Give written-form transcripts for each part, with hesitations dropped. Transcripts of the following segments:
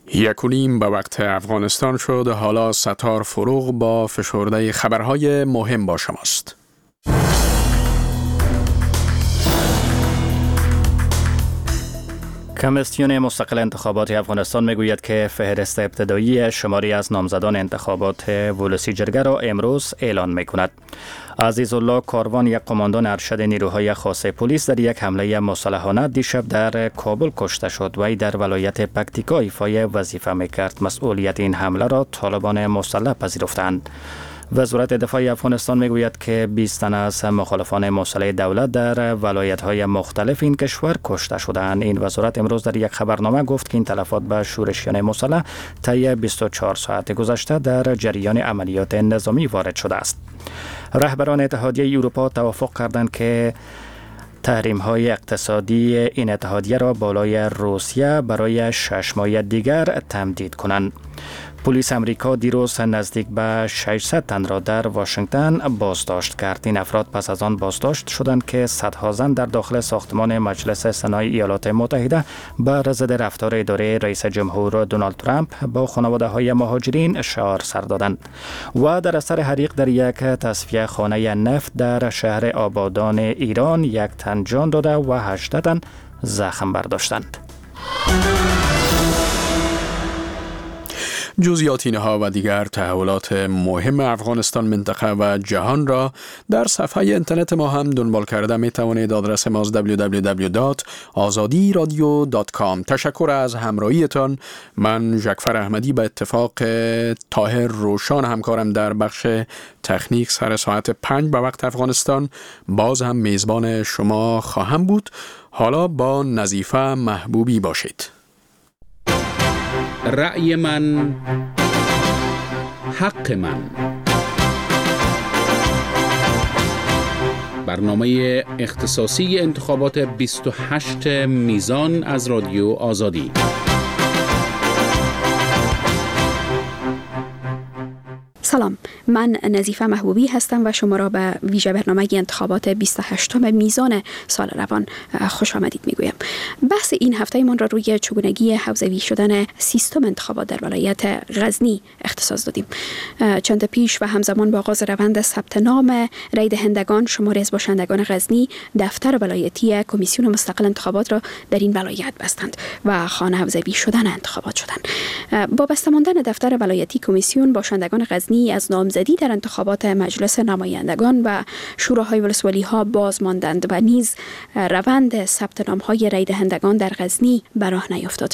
1:30 به وقت افغانستان شد. حالا ستار فروغ با فشرده خبرهای مهم با شماست. کمیسیون مستقل انتخابات افغانستان میگوید که فهرست ابتدایی شماری از نامزدان انتخابات ولسی جرگه را امروز اعلان میکند. عزیزالله کاروان، یک قماندان ارشد نیروهای خاص پلیس، در یک حمله مسلحانه دیشب در کابل کشته شد. وی در ولایت پکتیکا ایفای وظیفه میکرد. مسئولیت این حمله را طالبان مسلح پذیرفتند. وزارت دفاع افغانستان میگوید که 20 تن از مخالفان مسلح دولت در ولایت‌های مختلف این کشور کشته شدند. این وزارت امروز در یک خبرنامه گفت که این تلفات به شورشیان مسلح طی 24 ساعت گذشته در جریان عملیات نظامی وارد شده است. رهبران اتحادیه اروپا توافق کردند که تحریم‌های اقتصادی این اتحادیه را بالای روسیه برای 6 ماه دیگر تمدید کنند. پلیس امریکا دیروز نزدیک به 600 تن را در واشنگتن بازداشت کرد. این افراد پس از آن بازداشت شدند که صدها زن در داخل ساختمان مجلس سنای ایالات متحده بر ضد رفتار اداره رئیس جمهور دونالد ترامپ با خانواده‌های مهاجرین شعار سر دادند. و در اثر حریق در یک تصفیه خانه نفت در شهر آبادان ایران 1 تن جان داده و 18 تن زخم برداشتند. جزئیات اینها و دیگر تحولات مهم افغانستان، منطقه و جهان را در صفحه اینترنت ما هم دنبال کرده می توانید. آدرس ما www.azadiradio.com. تشکر از همراهیتان. من جعفر احمدی به اتفاق طاهر روشان همکارم در بخش تکنیک سر ساعت 5 به وقت افغانستان باز هم میزبان شما خواهم بود. حالا با نظیفه محبوبی باشید. رأی من حق من. برنامه اختصاصی انتخابات 28 میزان از رادیو آزادی. سلام، من نظیفه محبوبی هستم و شما را به ویژه برنامه انتخابات 28 میزان سال روان خوش آمدید میگویم. بحث این هفته من را روی چگونگی حوزوی شدن سیستم انتخابات در ولایت غزنی اختصاص دادیم. چند پیش و همزمان با آغاز روند ثبت نام رای دهندگان، شماری از باشندگان غزنی دفتر ولایتی کمیسیون مستقل انتخابات را در این ولایت بستند و خانه حوزوی شدن انتخابات شدند. با بسته ماندن دفتر ولایتی کمیسیون، باشندگان غزنی از نامزدی در انتخابات مجلس نمایندگان و شوراهای ولسوالی ها باز ماندند و نیز روند ثبت نام های رای دهندگان در غزنی به راه نیفتاد.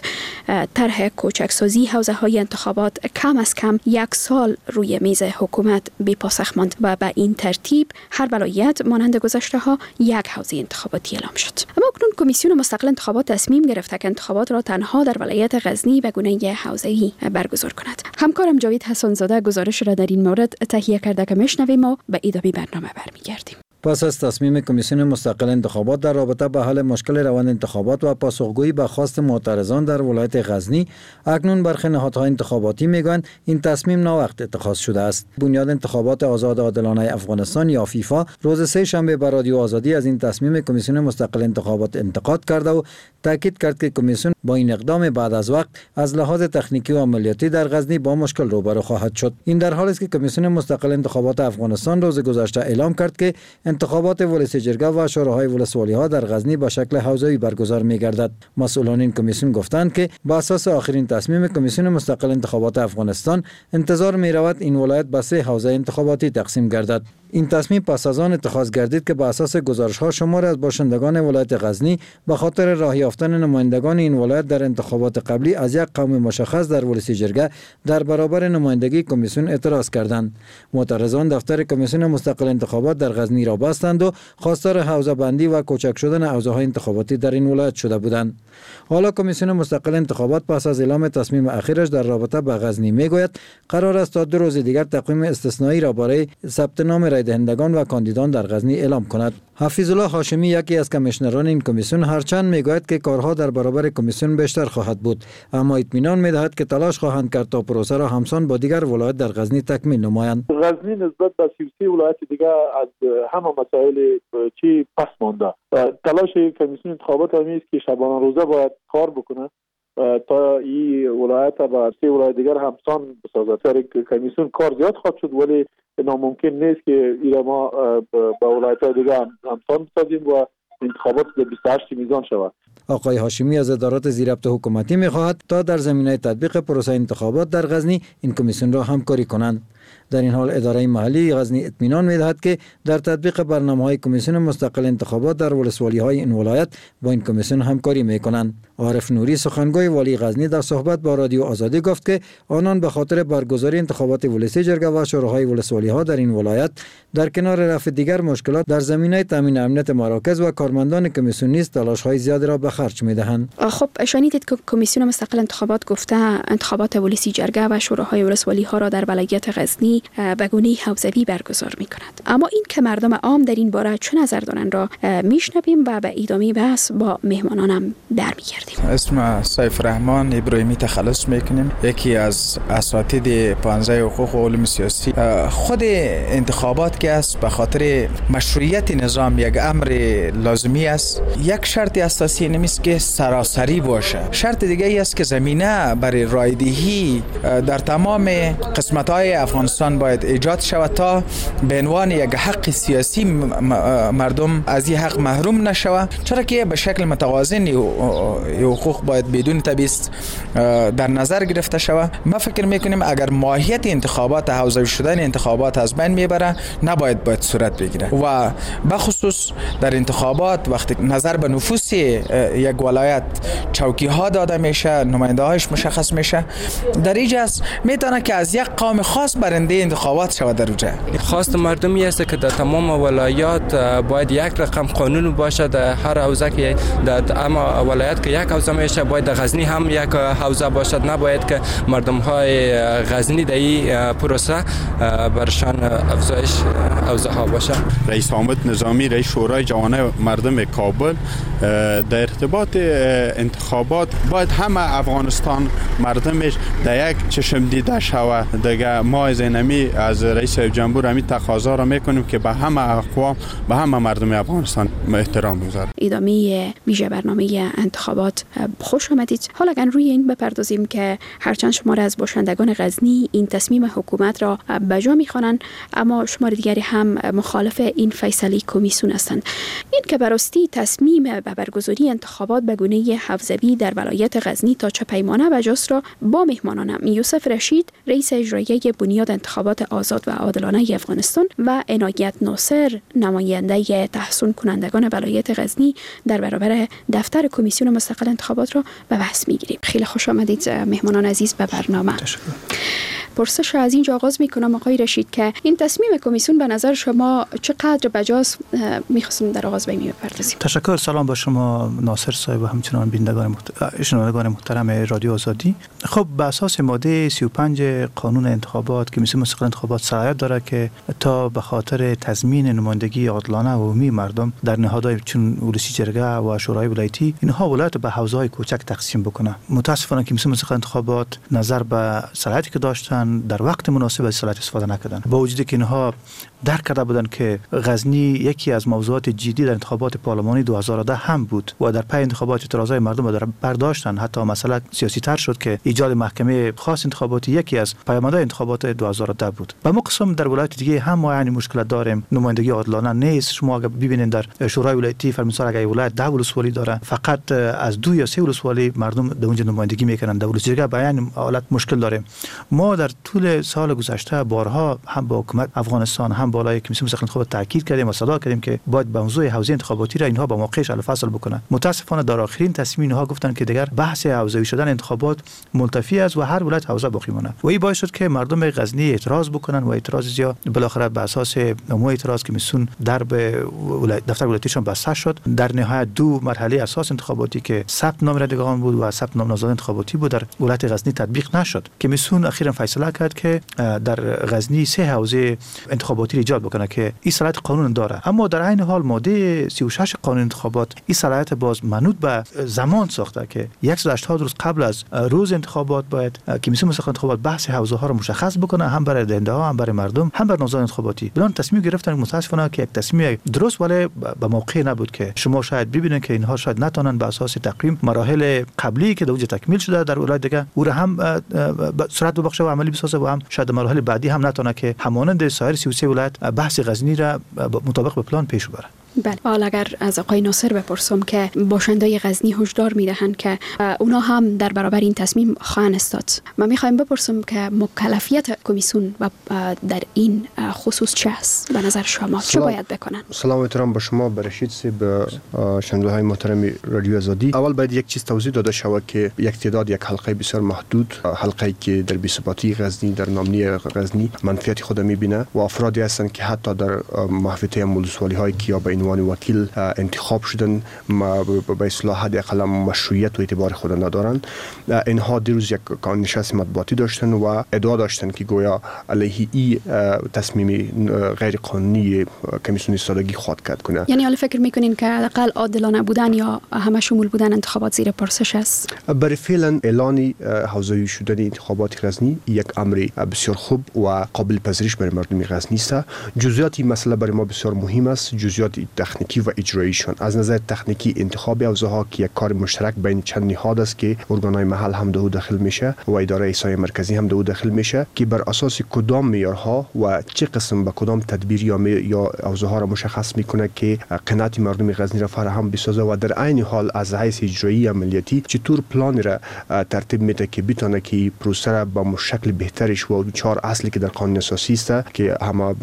طرح کوچکسازی حوزه های انتخابات کم از کم 1 سال روی میز حکومت بی پاسخ ماند و به این ترتیب هر ولایت مانند گذشته ها یک حوزه انتخاباتی اعلام شد. اما اکنون کمیسیون مستقل انتخابات تصمیم گرفته که انتخابات را تنها در ولایت غزنی به گونه حوزه‌ای برگزار کند. همکارم جاوید حسن‌زاده گزارش را در این مورد تهیه کرده که میشنویم و به ادامه برنامه برمیگردیم. پس از تصمیم کمیسیون مستقل انتخابات در رابطه با حل مشکل روند انتخابات و پاسخگویی به خواست معترضان در ولایت غزنی، اکنون برخی نهادهای انتخاباتی میگویند این تصمیم ناوقت اتخاذ شده است. بنیاد انتخابات آزاد عادلانه افغانستان یا فیفا روز 3 شنبه بر رادیو آزادی از این تصمیم کمیسیون مستقل انتخابات انتقاد کرده و تاکید کرد که کمیسیون با این اقدام بعد از وقت از لحاظ تکنیکی و عملیاتی در غزنی با مشکل روبرو خواهد شد. این در حالی است که کمیسیون مستقل انتخابات افغانستان روز گذشته اعلام کرد که انتخابات ولسی جرگه و شوراهای ولسوالی ها در غزنی به شکل حوزه‌ای برگزار می‌گردد. مسئولان این کمیسیون گفتند که با اساس آخرین تصمیم کمیسیون مستقل انتخابات افغانستان انتظار می‌رود این ولایت به 3 حوزه انتخاباتی تقسیم گردد. این تصمیم پس از آن اتخاذ گردید که بر اساس گزارش‌ها شمار از باشندگان ولایت غزنی به خاطر راه یافتن نمایندگان این ولایت در انتخابات قبلی از یک قوم مشخص در ولسی جرگه در برابر نمایندگی کمیسیون اعتراض کردند. معترضان دفتر کمیسیون مستقل انتخابات در غزنی را بستند و خواستار حوزه بندی و کوچک شدن حوزه‌های انتخاباتی در این ولایت شده بودند. حالا کمیسیون مستقل انتخابات پس از اعلام تصمیم اخیرش در رابطه با غزنی میگوید قرار است تا 2 روز دیگر تقویم استثنایی را برای ثبت نام رای دهندگان و کاندیدان در غزنی اعلام کند. حفیظ الله هاشمی یکی از کمیشنران این کمیسیون هرچند میگوید که کارها در برابر کمیسیون بیشتر خواهد بود، اما اطمینان میدهد که تلاش خواهند کرد تا پروسه را همسان با دیگر ولایات در غزنی تکمیل نمایند. غزنی نسبت به 33 ولایت دیگر از همه مسائل چی پس مانده. تلاش کمیسیون انتخابات همی است که شبانه روزه باید کار بکنه تا این ولایت با 3 ولایت دیگر همسان بسازد. کمیسیون کار زیاد خواهد شد ولی ناممکن نیست که ایرا ما با ولایت دیگر همسان بسازیم و انتخابات در 28 میزان شود. آقای هاشمی از ادارات زیربط حکومتی می‌خواهد تا در زمینه تطبیق پروسه انتخابات در غزنی این کمیسیون را همکاری کنند. در این حال اداره محلی غزنی اطمینان می‌دهد که در تطبیق برنامه‌های کمیسیون مستقل انتخابات در ولسوالی‌های این ولایت با این کمیسیون همکاری می‌کنند. عارف نوری سخنگوی والی غزنی در صحبت با رادیو آزادی گفت که آنان به خاطر برگزاری انتخابات ولسی جرگه و شوراهای ولسوالی‌ها در این ولایت در کنار رفع دیگر مشکلات در زمینه تامین امنیت مراکز و کارمندان کمیسیون نیز تلاش‌های زیادی را به خرج می‌دهند. خب شنیدید که کمیسیون مستقل انتخابات گفته انتخابات ولسی جرگه و شوراهای ولسوالی‌ها را در ولایت غزنی به گونه حوزوی برگزار می‌کند. اما این که مردم عام در این باره چه نظر دارند را میشنویم و به ادامه بحث با مهمانانم در می‌گردیم. اسم سیف رحمان ابراهیمی تخلص میکنیم، یکی از اساتید 15 حقوق و علوم سیاسی. خود انتخابات که است به خاطر مشروعیت نظام یک امر لازمی است. یک شرط اساسی نمیست که سراسری باشه. شرط دیگه ای است که زمینه برای رایدهی در تمام قسمت‌های افغانستان باید ایجاد شود تا به عنوان یک حق سیاسی مردم از این حق محروم نشود، چرا که به شکل متوازن حقوق باید بدون تبعیض در نظر گرفته شود. ما فکر میکنیم اگر ماهیت انتخابات حوزوی شدن انتخابات از بین میبره باید صورت بگیره و بخصوص در انتخابات وقتی نظر به نفوس یک ولایت چوکی ها داده میشه، نماینده هایش مشخص میشه، در اینجا میتونه که از یک قوم خاص برنده انتخابات شود. در اونجا خواست مردمی است که در تمام ولایات باید یک رقم قانون باشه. در هر حوزه که در اما ولایت که یک حوزه میشه باید در غزنی هم یک حوزه باشد. نباید که مردم های غزنی در این پروسه برشان افزایش حوزه ها باشه. رئیس حامد نظامی رئیس شورای جوانه مردم کابل در ارتباط انتخابات باید همه افغانستان مردمش در یک چشم دیده شود. دیگه ما زینمی از رئیس جمهور همین تقاضا را میکنیم که به همه اقوام به همه مردم افغانستان احترام بگذارند. ادامه ویژه برنامه انتخابات خوش آمدید. حالا اگر روی این بپردازیم که هرچند شمار از باشندگان غزنی این تصمیم حکومت را به جا می‌خوانند، اما شمار دیگری هم مخالف این فیصله کمیسیون هستند. این که براستی تصمیم به برگزاری انتخابات به گونه حوزوی در ولایت غزنی تا چه پیمانه بجاست را با مهمانانم یوسف رشید رئیس اجرایی بنیاد انتخابات آزاد و عادلانه افغانستان و عنایت ناصر نماینده تحصیل کنندگان ولایت غزنی در برابر دفتر کمیسیون مستقل انتخابات را به بحث می‌گیریم. خیلی خوش آمدید مهمانان عزیز به برنامه. تشکر. پرسش از اینجا آغاز میکنم آقای رشید که این تصمیم کمیسیون به نظر شما چقدر بجاست؟ میخواستم در آغاز به این بپردازیم. تشکر. سلام با شما ناصر صاحب و همچنان شنوندگان محترم رادیو آزادی. خب به اساس ماده 35 قانون انتخابات کمیسیون مستقل انتخابات صلاحیت داره که تا به خاطر تضمین نمایندگی عادلانه و عمومی مردم در نهادهای چون ولسی جرگه و شورای ولایتی اینها ولایت به حوزه‌های کوچک تقسیم بکنه. متاسفانه کمیسیون مستقل انتخابات نظر به صلاحیتی که داشتن در وقت مناسب از صلاحیت استفاده نکردن، با وجودی که اینها درک کرده بودن که غزنی یکی از موضوعات جدی در انتخابات پارلمانی 2010 هم بود و در پی انتخابات اعتراضای مردم را برداشتن. حتی مسئله سیاسی تر شد که ایجاد محکمه خاص انتخاباتی یکی از پیامدهای انتخابات 2010 بود. به ما قسم در ولایت دیگه هم ما یعنی مشکلات داریم، نمایندگی عادلانه نیست. شما اگه ببینید در شورای ولایتی فرمانسار اگه ولایت 10 ولسوالی داره فقط از 2 یا 3 ولسوالی مردم در اونجا نمایندگی میکنن. در ولسوالی بیان حالت مشکل داریم. ما در طول سال گذشته بارها هم با حکومت افغانستان هم بالای کمیسیون مستقل انتخابات تاکید کردیم و صدا کردیم که باید به موضوع حوزه انتخاباتی را اینها با موقعش حل فصل بکنن. متاسفانه در آخرین تصمیم اینها گفتن که دیگر بحث حوزه‌ای شدن انتخابات ملتفی است و هر ولایت حوزه باقی مونه و این باعث شد که مردم غزنی اعتراض بکنن و اعتراض زیاد بالاخره به اساس نمو اعتراض کمیسیون دفتر ولایتیشون بسته شد. در نهایت 2 مرحله اساس انتخاباتی که ثبت نام رایگان بود و ثبت نام نامزد انتخاباتی بود در ولایت غزنی تطبیق نشد. کمیسیون اخیراً فیصله مطرح کرد که در غزنی 3 حوزه انتخاباتی ایجاد بکنه که این صلاحیت قانون داره، اما در عین حال ماده 36 قانون انتخابات این صلاحیت باز منوط به زمان ساخته که 180 روز قبل از روز انتخابات باید کمیسیون مستقل انتخابات بحث حوزه ها رو مشخص بکنه، هم برای دهنده ها، هم برای مردم، هم برای نظام انتخاباتی. بلان تصمیم گرفتن متاسفانه که یک تصمیم درست ولی به موقع نبود که شما شاید ببینید که اینها شاید نتونن به اساس تقویم مراحل قبلی که در اونجا تکمیل شده در ولایت دیگه او را هم سرعت ببخشه و عملی بسازه و هم شاید مراحل بعدی هم نتونه که همانند سایر 33 ولایت بحث غزنی را مطابق به پلان پیش ببره. بله، حالا اگر از آقای ناصر بپرسم که باشندای غزنی هشدار میدهند که اونا هم در برابر این تصمیم خواهند استاد، من میخوایم بپرسم که مکلفیت کمیسیون و در این خصوص چه است به نظر شما؟ چه باید بکنن؟ سلام و احترام به شما، به رشید سی، به شنونده های محترم رادیو آزادی. اول باید یک چیز توضیح داده شود که یک تعداد یک حلقه بسیار محدود، حلقه‌ای که در بی‌ثباتی غزنی در نامنی غزنی منفعت خود میبینه و افرادی هستند که حتی در محوطه ولسوالی هایی که یا به عنوان وکیل انتخاب شدن به اصطلاح حداقل مشروعیت و اعتبار خود ندارند. اینها دیروز یک نشست مطبوعاتی داشتن و ادعا داشتن که گویا علیه این تصمیم غیر قانونی کمیسیون ایستادگی خواهد کرد کنه. یعنی حالا فکر میکنین که حداقل عادلانه بودن یا همه شمول بودن انتخابات زیر پرسش است؟ برای فعلا اعلان حوزه‌ای شدن انتخابات غزنی یک امر بسیار خوب و قابل پذیرش برای مردم غزنی است. جزئیات این مسئله برای ما بسیار مهم است، جزئیات تکنیکی و اجراییشان. از نظر تکنیکی انتخاب حوزه‌ها که یک کار مشترک بین چند نهاد است که ارگان‌های محل هم در او داخل میشه و اداره احصای مرکزی هم در او داخل میشه که بر اساس کدام معیارها و چه قسم به کدام تدبیر یا حوزه‌ها را مشخص میکنه که قناعت مردم غزنی را فراهم بسازه و در عین حال از حیث اجرایی عملیاتی چطور پلان را ترتیب میده که بتونه که پروسه را به شکل بهترش و 4 اصلی که در قانون اساسی است که همه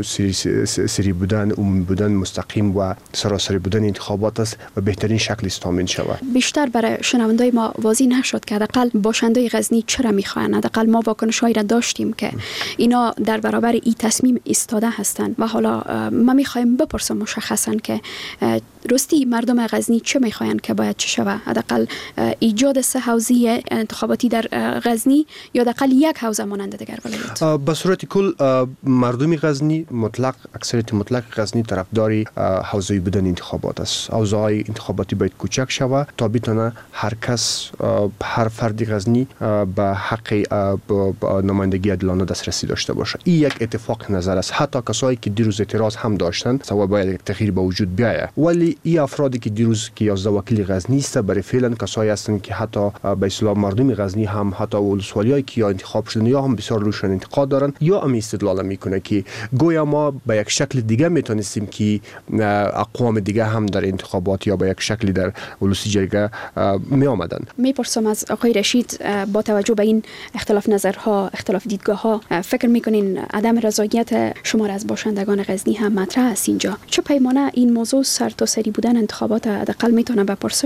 سری بودن، عمومی بودن، مستقیم و سراسری بودن انتخابات است و بهترین شکل تامین شود. بیشتر برای شنوندای ما واضح نشد که حداقل باشندای غزنی چرا میخواهند. حداقل ما واکنش‌هایی را داشتیم که اینا در برابر این تصمیم ایستاده هستند و حالا ما میخوایم بپرسم مشخصا که راستی مردم غزنی چه میخواهند که باید چه شود؟ حداقل ایجاد 3 حوزه انتخاباتی در غزنی یا حداقل یک حوزه مانند دیگر ولایت؟ به صورت کل مردم غزنی مطلق، اکثریت مطلق غزنی طرفدار حوزه بودن انتخابات است. حوزه‌های انتخاباتی باید کوچک شود تا بتونه هر کس، هر فرد غزنی به حق نمایندگی عادلانه دسترسی داشته باشه. این یک اتفاق نظر است. حتی کسایی که دیروز اعتراض هم داشتن سوا باید یک تغییر به وجود بیاید، ولی این افرادی که دیروز که 11 وکیل غزنی است برای فعلا کسایی هستند که حتی به اصطلاح مردم غزنی هم حتی ولسوالیایی که یا انتخاب شدن یا هم بسیار روشن انتقاد دارن یا هم استدلال میکنه که گویا ما به یک شکل دیگه میتونستیم که اقوام دیگه هم در انتخابات یا به یک شکلی در ولسی جرگه می آمدن. میپرسم از آقای رشید، با توجه به این اختلاف نظرها، اختلاف دیدگاه‌ها، فکر میکنین عدم رضایت شمار از باشندگان غزنی هم مطرح است اینجا؟ چه پیمانه این موضوع سرتاسری بودن انتخابات حداقل میتونه به پرسش